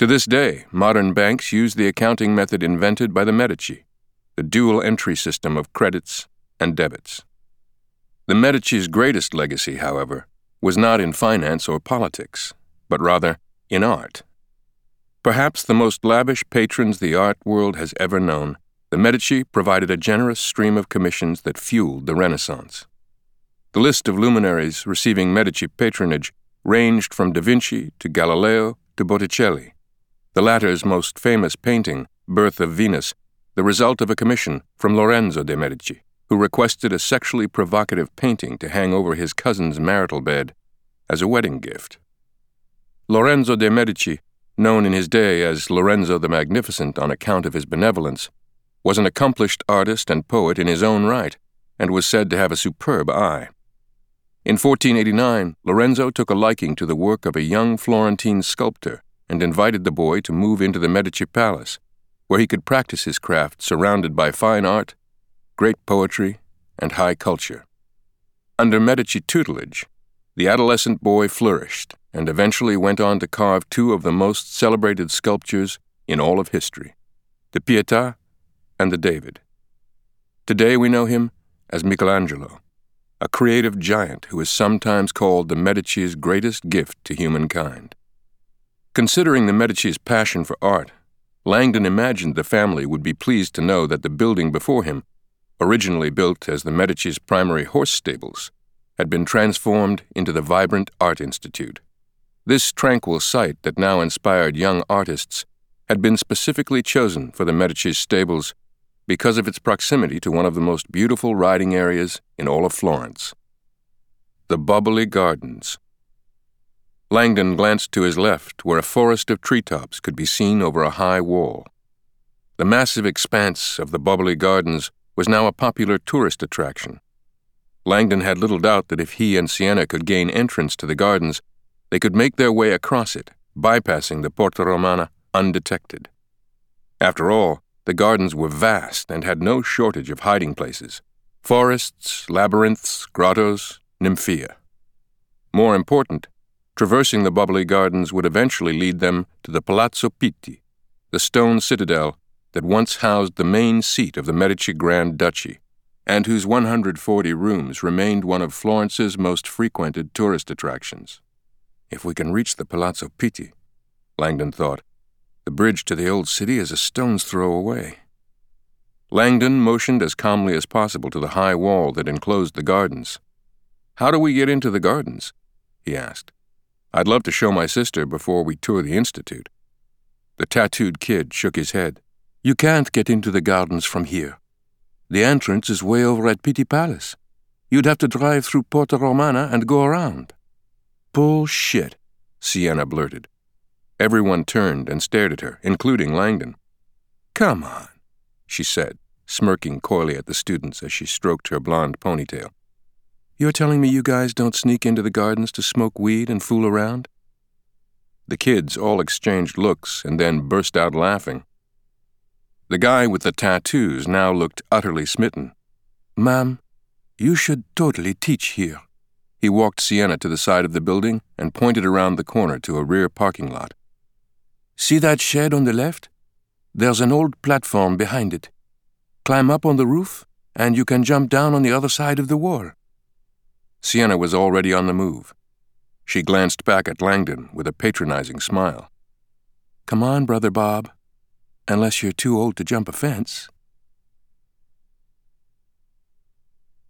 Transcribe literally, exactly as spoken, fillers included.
To this day, modern banks use the accounting method invented by the Medici, the dual entry system of credits and debits. The Medici's greatest legacy, however, was not in finance or politics, but rather in art. Perhaps the most lavish patrons the art world has ever known, the Medici provided a generous stream of commissions that fueled the Renaissance. The list of luminaries receiving Medici patronage ranged from Da Vinci to Galileo to Botticelli, the latter's most famous painting, Birth of Venus, the result of a commission from Lorenzo de' Medici, who requested a sexually provocative painting to hang over his cousin's marital bed as a wedding gift. Lorenzo de' Medici, known in his day as Lorenzo the Magnificent on account of his benevolence, was an accomplished artist and poet in his own right, and was said to have a superb eye. In fourteen eighty-nine, Lorenzo took a liking to the work of a young Florentine sculptor and invited the boy to move into the Medici Palace, where he could practice his craft surrounded by fine art, great poetry, and high culture. Under Medici tutelage, the adolescent boy flourished and eventually went on to carve two of the most celebrated sculptures in all of history, the Pietà and the David. Today we know him as Michelangelo, a creative giant who is sometimes called the Medici's greatest gift to humankind. Considering the Medici's passion for art, Langdon imagined the family would be pleased to know that the building before him, originally built as the Medici's primary horse stables, had been transformed into the vibrant Art Institute. This tranquil site that now inspired young artists had been specifically chosen for the Medici's stables because of its proximity to one of the most beautiful riding areas in all of Florence, the Bubbly Gardens. Langdon glanced to his left, where a forest of treetops could be seen over a high wall. The massive expanse of the Bubbly Gardens was now a popular tourist attraction. Langdon had little doubt that if he and Siena could gain entrance to the gardens, they could make their way across it, bypassing the Porta Romana undetected. After all, the gardens were vast and had no shortage of hiding places: forests, labyrinths, grottos, nymphea. More important, traversing the Bubbly Gardens would eventually lead them to the Palazzo Pitti, the stone citadel that once housed the main seat of the Medici Grand Duchy, and whose one hundred forty rooms remained one of Florence's most frequented tourist attractions. If we can reach the Palazzo Pitti, Langdon thought, the bridge to the old city is a stone's throw away. Langdon motioned as calmly as possible to the high wall that enclosed the gardens. "How do we get into the gardens?" he asked. "I'd love to show my sister before we tour the Institute." The tattooed kid shook his head. "You can't get into the gardens from here. The entrance is way over at Pitti Palace. You'd have to drive through Porta Romana and go around." "Bullshit," Siena blurted. Everyone turned and stared at her, including Langdon. "Come on," she said, smirking coyly at the students as she stroked her blonde ponytail. "You're telling me you guys don't sneak into the gardens to smoke weed and fool around?" The kids all exchanged looks and then burst out laughing. The guy with the tattoos now looked utterly smitten. "Ma'am, you should totally teach here." He walked Siena to the side of the building and pointed around the corner to a rear parking lot. "See that shed on the left? There's an old platform behind it. Climb up on the roof, and you can jump down on the other side of the wall." Siena was already on the move. She glanced back at Langdon with a patronizing smile. "Come on, Brother Bob. Unless you're too old to jump a fence."